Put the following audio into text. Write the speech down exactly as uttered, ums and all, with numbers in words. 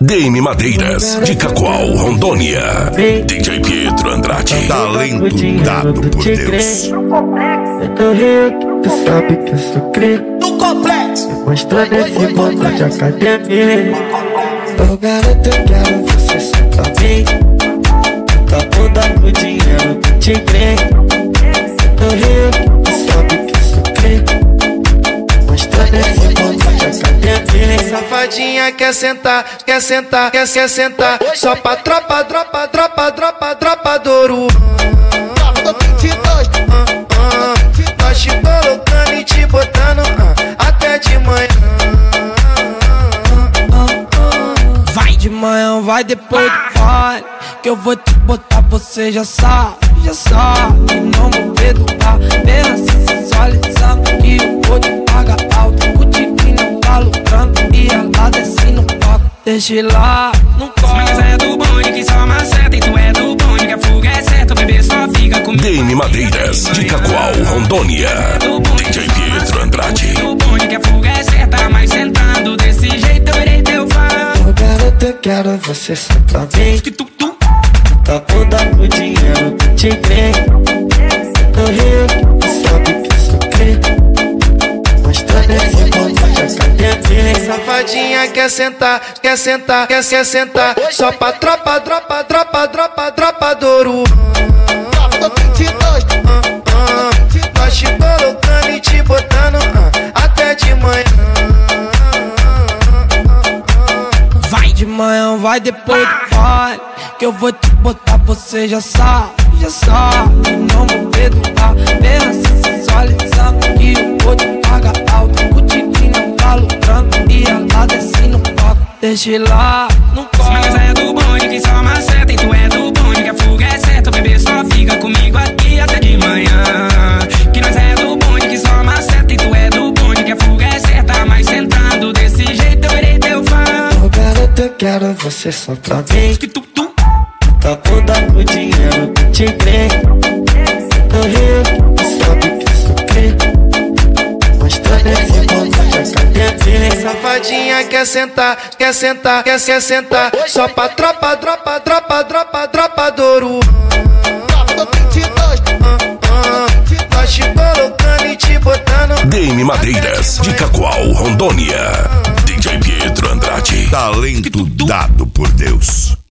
D M Madeiras, de Cacoal, Rondônia. D J Pietro Andrade. Talento dado por Deus. Eu tô rico, tu sabe que eu sou crítico. No complexo, mostrando esse ponto de academia. Ô garoto, eu quero você só pra mim. Tá bunda com dinheiro que te crê. Eu tô rico, tu sabe que eu sou crítico. Mostrando esse ponto de academia. safadinha quer sentar, quer sentar, quer, quer sentar. Só pra tropa, dropa, dropa, dropa, dropa do ouro. Nós te colocando e te botando uh, até de manhã. Vai de manhã, vai depois do pai, que eu vou te botar, você já sabe, já sabe. Não vou perdoar, bem assim sensualizando, que eu vou te pagar alto. O tigre não tá lucrando e ela desce no palco. Deixa lá, não corre. Mas é do bonde que só maceta, e tu é do bonde que a fuga é certa. O bebê só fica comigo. D M Madeiras, de Cacoal, Rondônia. D J Pietro Andrade. Do bonde que a fuga é certa, mas sentando desse jeito eu irei teu fã. Ô garoto, eu quero você só pra mim. Tá bunda com dinheiro que te crê. Tô rico, tu sabe que eu sou crítico. Mostrando esse ponto de academia. Safadinha quer sentar, quer sentar, quer, quer sentar. Só pra tropa, dropa, dropa, dropa, dropa do ouro. Nós te colocando e te botando uh, até de manhã. Vai de manhã, vai depois do pai, que eu vou te botar, você já sabe, já sabe. Não vou perdoar, bem assim sensualizando, que eu vou te pagar alto. O tigre não tá lucrando e ela desce no palco. Deixa lá, não corre. Mas é do bonde que só maceta, e tu é do bonde que a fuga é certa. O bebê só fica comigo aqui até de manhã. Que nós é do bonde que só maceta, e tu é do bonde que a fuga é certa, mas sentando desse jeito eu irei teu fã. Ô garoto, eu quero você só pra mim. Tá bunda com dinheiro que te crê. Tô rico, tu sabe que eu sou crítico. Mostrando esse ponto de academia. Safadinha quer sentar, quer sentar, quer, quer sentar. Só pra tropa, dropa, dropa, dropa, dropa do ouro. Nós te colocando e te botando. D M Madeiras, de Cacoal, Rondônia. D J Pietro Andrade. Talento dado por Deus.